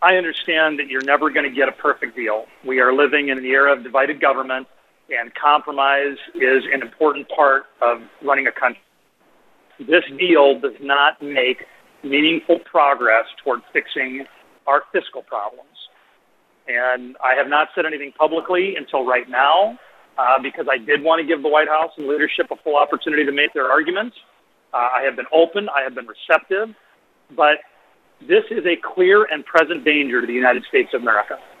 I understand that you're never going to get a perfect deal. We are living in an era of divided government, and compromise is an important part of running a country. This deal does not make meaningful progress toward fixing our fiscal problems. And I have not said anything publicly until right now because I did want to give the White House and leadership a full opportunity to make their arguments. I have been open. I have been receptive. But this is a clear and present danger to the United States of America.